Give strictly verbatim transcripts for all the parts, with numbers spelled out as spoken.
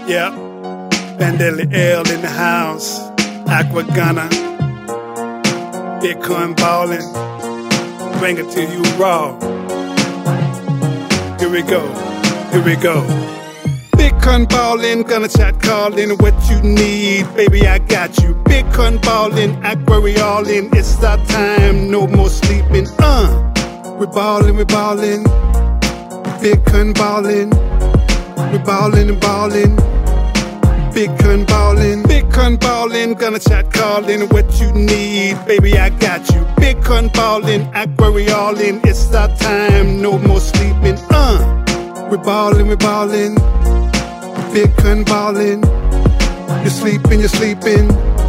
Yeah, Vandelli L in the house, Aqua Gunna, Bitcoin ballin', bring it to you raw. Here we go, here we go. Bitcoin ballin', gonna chat callin', what you need, baby I got you. Bitcoin ballin', Aqua we all in, it's our time, no more sleeping. Uh, we ballin', we ballin', Bitcoin ballin', we ballin' and ballin'. Bitcoin ballin', Bitcoin ballin', gonna chat callin', what you need, baby I got you. Bitcoin ballin', Aqua we all in, it's our time, no more sleeping. Uh, we ballin', we ballin', Bitcoin ballin', you're sleeping, you're sleeping.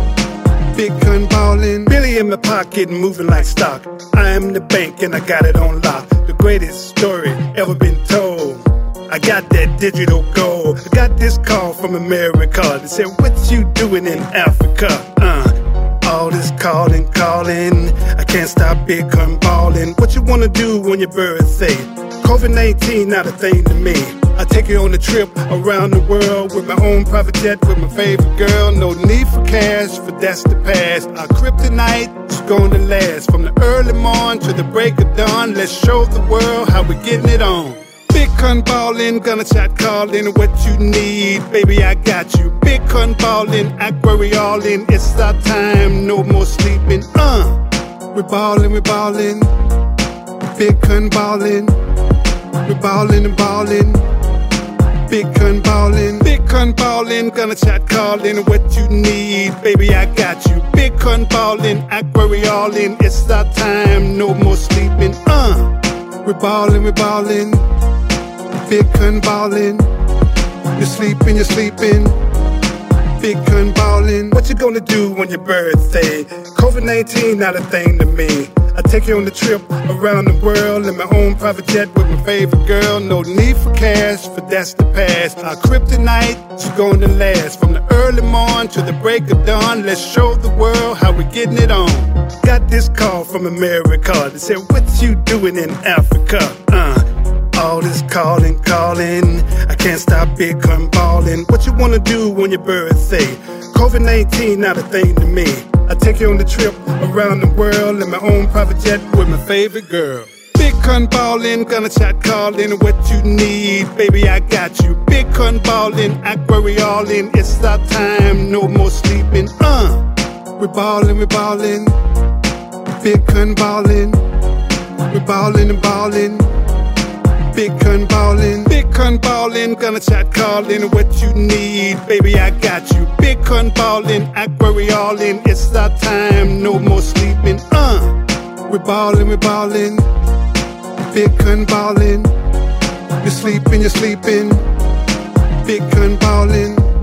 Bitcoin ballin', Billy in my pocket, moving like stock. I am the bank and I got it on lock. The greatest story ever been told. I got that digital gold. I got this call from America. They said, what you doing in Africa? Uh, all this calling, calling. I can't stop Bitcoin balling. What you wanna do on your birthday? COVID nineteen not a thing to me. I take you on a trip around the world with my own private jet with my favorite girl. No need for cash, for that's the past. Our kryptonite is gonna last. From the early morn to the break of dawn. Let's show the world how we getting it on. Bitcoin ballin', gonna chat callin', what you need, baby I got you. Bitcoin ballin', Aqua we all in, it's our time, no more sleeping. Uh, we ballin', we ballin', Bitcoin ballin', we ballin' and ballin'. Bitcoin ballin', Bitcoin ballin', gonna chat callin', what you need, baby I got you. Bitcoin ballin', Aqua we all in, it's our time, no more sleeping. Uh, we ballin', we ballin'. Bitcoin ballin', you're sleeping, you're sleeping. Bitcoin ballin', what you gonna do on your birthday? COVID nineteen not a thing to me. I take you on the trip around the world in my own private jet with my favorite girl. No need for cash, for that's the past. Our kryptonite is gonna last. From the early morn to the break of dawn. Let's show the world how we getting it on. Got this call from America. They said, what you doing in Africa? Uh. All this calling, calling. I can't stop Bitcoin ballin'. What you wanna do on your birthday? COVID nineteen not a thing to me. I take you on the trip around the world in my own private jet with my favorite girl. Bitcoin ballin', gonna chat callin', what you need, baby I got you. Bitcoin ballin', Aqua we all in, it's our time, no more sleeping. Uh, we ballin', we ballin', Bitcoin ballin', we ballin' and ballin'. Bitcoin ballin', Bitcoin ballin', gonna chat callin', what you need, baby I got you. Bitcoin ballin', Aqua we all in, it's our time, no more sleeping. Uh, we ballin', we ballin', Bitcoin ballin', you're sleeping, you're sleeping. Bitcoin ballin'.